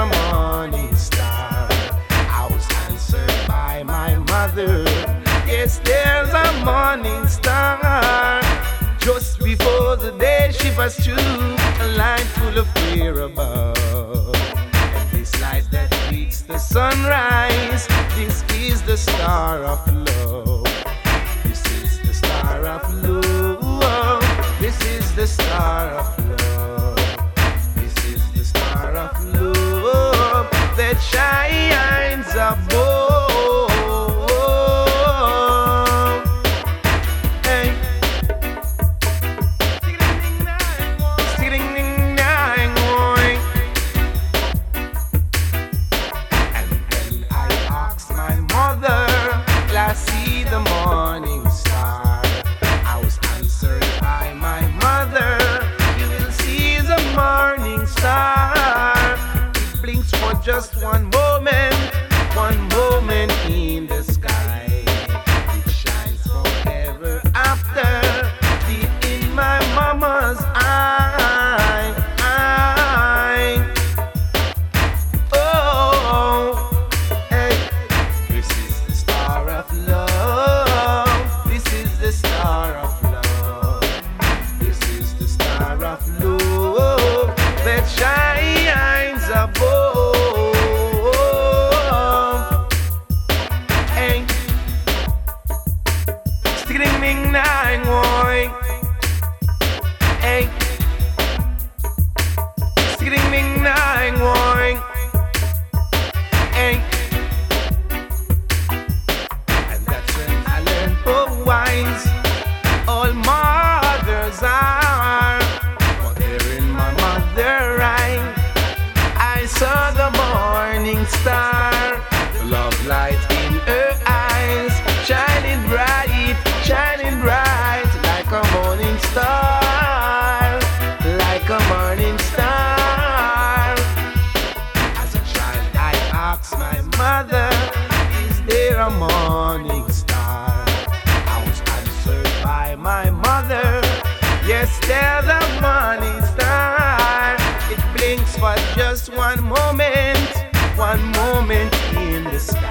a morning star. I was answered by my mother. Yes, there's a morning star. Just before the day she passed through, a line full of clear above. And this light that beats the sunrise, this is the star of love. This is the star of love. This is the star of love. This is the star of love that shines above. I see the morning star. I was answered by my mother. You will see the morning star. It blinks for just one moment in the sky. It shines forever after, deep in my mama's eye. Oh, hey. This is the star of love. This is the star of love. This is the star of love that shines above. Hey, stick ding nine boy. Hey, stick ding nine boy. Hey. Wise, all mothers are, but they're in my mother eye. I saw the morning star, the love light in her eyes, shining bright, like a morning star, like a morning star. As a child, I asked my mother, is there a morning star? By my mother, yes, there's a morning star. It blinks for just one moment in the sky.